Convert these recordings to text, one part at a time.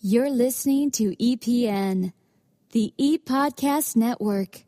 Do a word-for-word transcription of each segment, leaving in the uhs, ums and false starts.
You're listening to E P N, the ePodcast Network.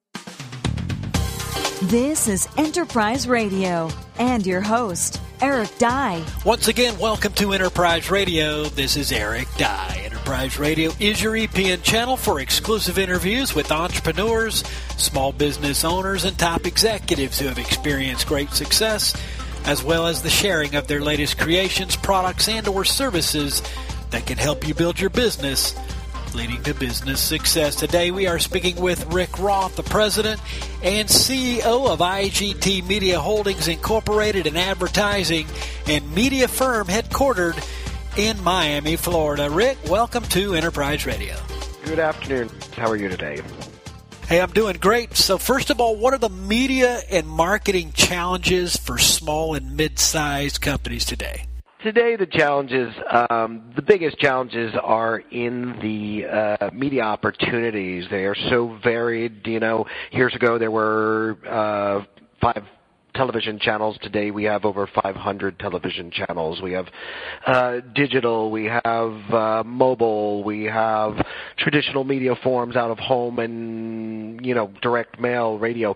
This is Enterprise Radio and your host, Eric Dye. Once again, welcome to Enterprise Radio. This is Eric Dye. Enterprise Radio is your E P N channel for exclusive interviews with entrepreneurs, small business owners, and top executives who have experienced great success, as well as the sharing of their latest creations, products, and or services that can help you build your business, leading to business success. Today we are speaking with Rick Roth, the president and C E O of I G T Media Holdings Incorporated, an advertising and media firm headquartered in Miami, Florida. Rick, welcome to Enterprise Radio. Good afternoon. How are you today? Hey, I'm doing great. So first of all, what are the media and marketing challenges for small and mid-sized companies today? Today, the challenges, um, the biggest challenges are in the uh, media opportunities. They are so varied. You know, years ago there were uh, five television channels. Today we have over five hundred television channels. We have uh, digital, we have uh, mobile, we have traditional media forms out of home and, you know, direct mail, radio.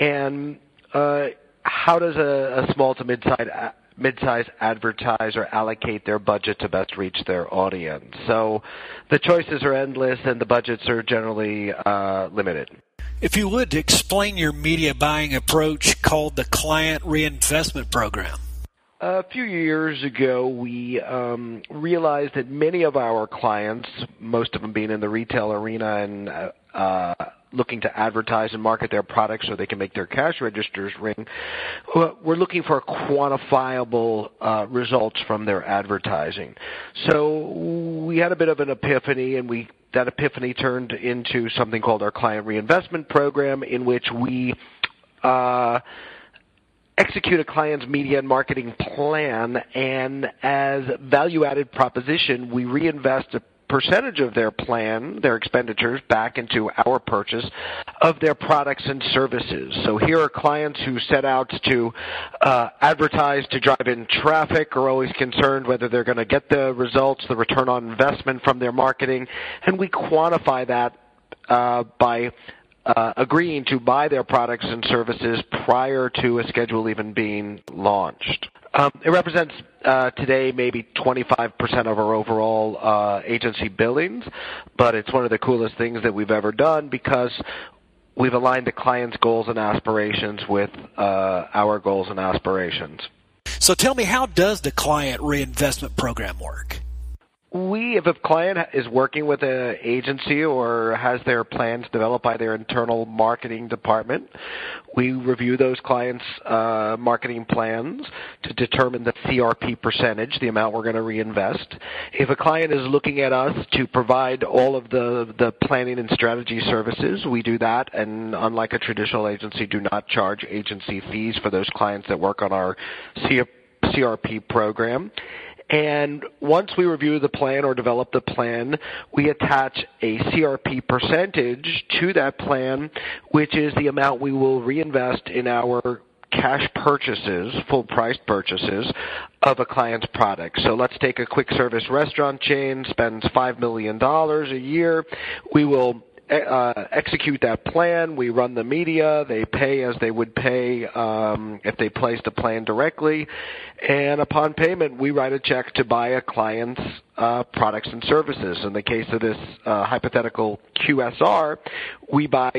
And uh, how does a, a small to mid-sized a- mid-size advertiser allocate their budget to best reach their audience? So the choices are endless and the budgets are generally uh, limited. If you would, explain your media buying approach called the Client Reinvestment Program. A few years ago, we um, realized that many of our clients, most of them being in the retail arena and uh, uh, looking to advertise and market their products so they can make their cash registers ring, we're looking for quantifiable uh, results from their advertising. So we had a bit of an epiphany, and we that epiphany turned into something called our Client Reinvestment Program, in which we uh, execute a client's media and marketing plan, and as value-added proposition, we reinvest a percentage of their plan, their expenditures, back into our purchase of their products and services. So here are clients who set out to uh, advertise to drive in traffic, are always concerned whether they're going to get the results, the return on investment from their marketing, and we quantify that uh, by Uh, agreeing to buy their products and services prior to a schedule even being launched. Um, it represents uh, today maybe twenty-five percent of our overall uh, agency billings, but it's one of the coolest things that we've ever done because we've aligned the client's goals and aspirations with uh, our goals and aspirations. So tell me, how does the Client Reinvestment Program work? We, if a client is working with an agency or has their plans developed by their internal marketing department, we review those clients' uh, marketing plans to determine the C R P percentage, the amount we're going to reinvest. If a client is looking at us to provide all of the, the planning and strategy services, we do that, and unlike a traditional agency, do not charge agency fees for those clients that work on our C R P program. And once we review the plan or develop the plan, we attach a C R P percentage to that plan, which is the amount we will reinvest in our cash purchases, full price purchases of a client's product. So let's take a quick service restaurant chain, spends five million dollars a year. We will Uh, execute that plan. We run the media. They pay as they would pay um, if they placed a plan directly. And upon payment, we write a check to buy a client's uh, products and services. In the case of this uh, hypothetical Q S R, we buy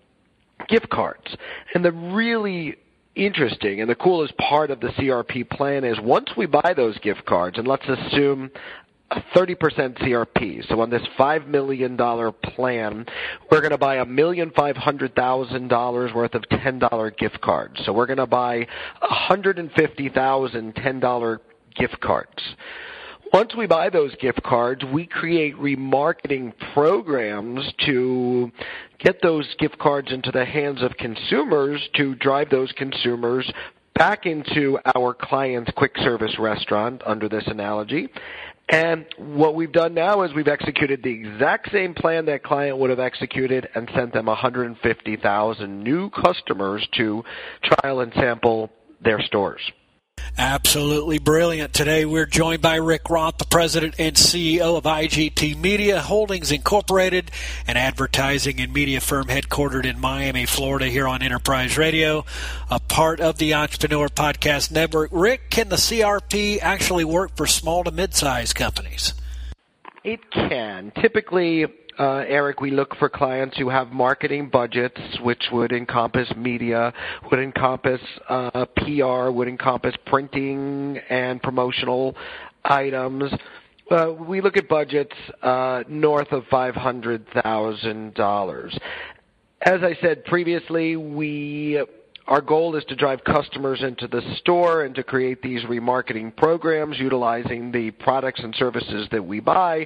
gift cards. And the really interesting and the coolest part of the C R P plan is once we buy those gift cards, and let's assume a thirty percent C R P. So on this five million dollars plan, we're going to buy one million five hundred thousand dollars worth of ten dollar gift cards. So we're going to buy one hundred fifty thousand ten dollar gift cards. Once we buy those gift cards, we create remarketing programs to get those gift cards into the hands of consumers to drive those consumers back into our client's quick service restaurant under this analogy. And what we've done now is we've executed the exact same plan that client would have executed and sent them one hundred fifty thousand new customers to trial and sample their stores. Absolutely brilliant. Today we're joined by Rick Roth, the president and C E O of I G T Media Holdings Incorporated, an advertising and media firm headquartered in Miami, Florida, here on Enterprise Radio, a part of the Entrepreneur Podcast Network. Rick, can the C R P actually work for small to mid-sized companies? It can. Typically, Uh, Eric, we look for clients who have marketing budgets, which would encompass media, would encompass uh, P R, would encompass printing and promotional items. Uh, we look at budgets uh, north of five hundred thousand dollars. As I said previously, we our goal is to drive customers into the store and to create these remarketing programs utilizing the products and services that we buy.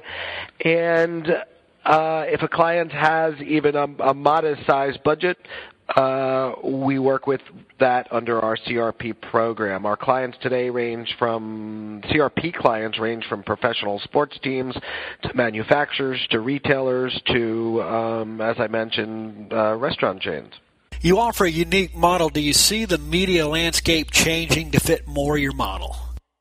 And Uh, if a client has even a, a modest-sized budget, uh, we work with that under our C R P program. Our clients today range from, C R P clients range from professional sports teams to manufacturers to retailers to, um, as I mentioned, uh, restaurant chains. You offer a unique model. Do you see the media landscape changing to fit more your model?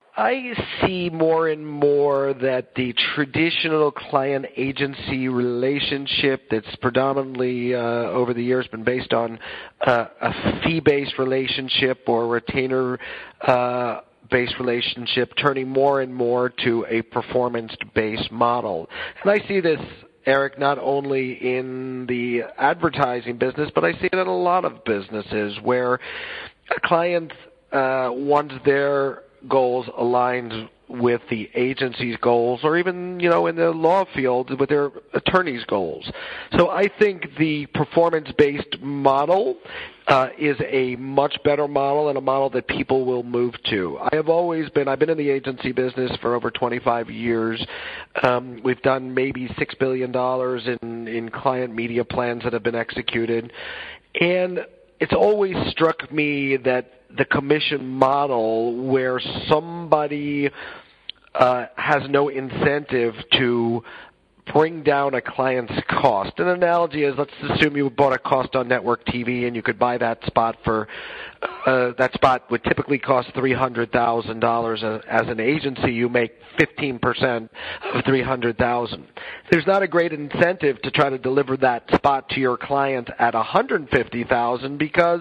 I see more and more that the traditional client-agency relationship that's predominantly uh, over the years been based on uh, a fee-based relationship or retainer-based uh, relationship turning more and more to a performance-based model. And I see this, Eric, not only in the advertising business, but I see it in a lot of businesses where a client uh, wants their goals aligned with the agency's goals, or even, you know, in the law field with their attorney's goals. So I think the performance-based model uh, is a much better model and a model that people will move to. I have always been, I've been in the agency business for over twenty-five years. Um, we've done maybe six billion dollars in, in client media plans that have been executed. And it's always struck me that the commission model where somebody uh, has no incentive to bring down a client's cost. An analogy is, let's assume you bought a cost on network T V and you could buy that spot for, uh, that spot would typically cost three hundred thousand dollars. As an agency, you make fifteen percent of three hundred thousand dollars. There's not a great incentive to try to deliver that spot to your client at one hundred fifty thousand dollars because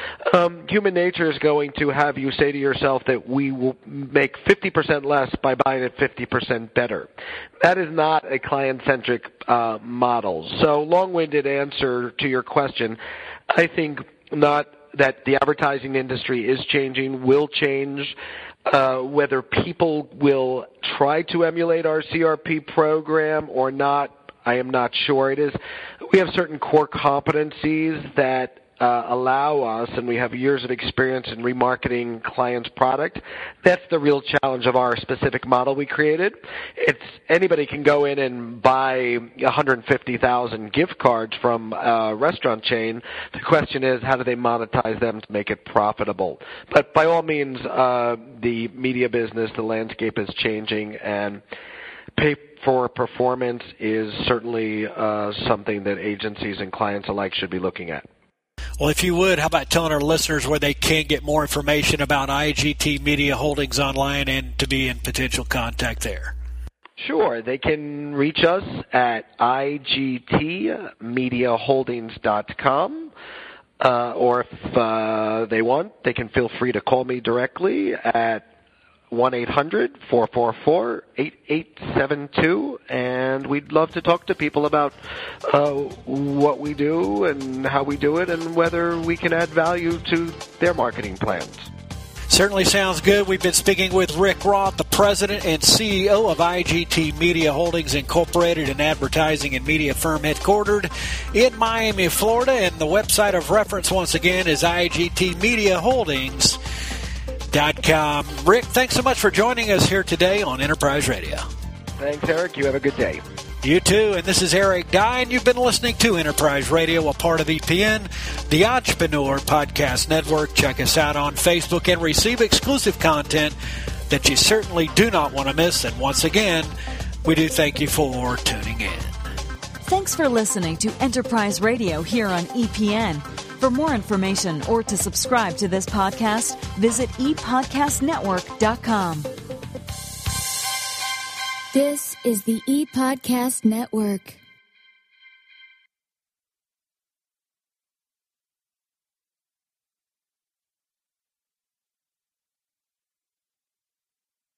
um, human nature is going to have you say to yourself that we will make fifty percent less by buying it fifty percent better. That is not a client-centric uh, model. So, long-winded answer to your question, I think not that the advertising industry is changing, will change. Uh, whether people will try to emulate our C R P program or not, I am not sure. It is. We have certain core competencies that Uh, allow us, and we have years of experience in remarketing clients' product. That's the real challenge of our specific model we created. It's anybody can go in and buy one hundred fifty thousand gift cards from a restaurant chain. The question is, how do they monetize them to make it profitable? But by all means, uh, the media business, the landscape is changing, and pay for performance is certainly uh, something that agencies and clients alike should be looking at. Well, if you would, how about telling our listeners where they can get more information about I G T Media Holdings online and to be in potential contact there? Sure. They can reach us at I G T media holdings dot com. Uh, or if uh, they want, they can feel free to call me directly at one eight hundred four four four eight eight seven two, and we'd love to talk to people about uh, what we do and how we do it and whether we can add value to their marketing plans. Certainly sounds good. We've been speaking with Rick Roth, the president and C E O of I G T Media Holdings Incorporated, an advertising and media firm headquartered in Miami, Florida. And the website of reference, once again, is I G T Media Holdings dot com. Rick, thanks so much for joining us here today on Enterprise Radio. Thanks, Eric. You have a good day. You too, and this is Eric Dye, and you've been listening to Enterprise Radio, a part of E P N, the Entrepreneur Podcast Network. Check us out on Facebook and receive exclusive content that you certainly do not want to miss. And once again, we do thank you for tuning in. Thanks for listening to Enterprise Radio here on E P N. For more information or to subscribe to this podcast, visit e podcast network dot com. This is the ePodcast Network.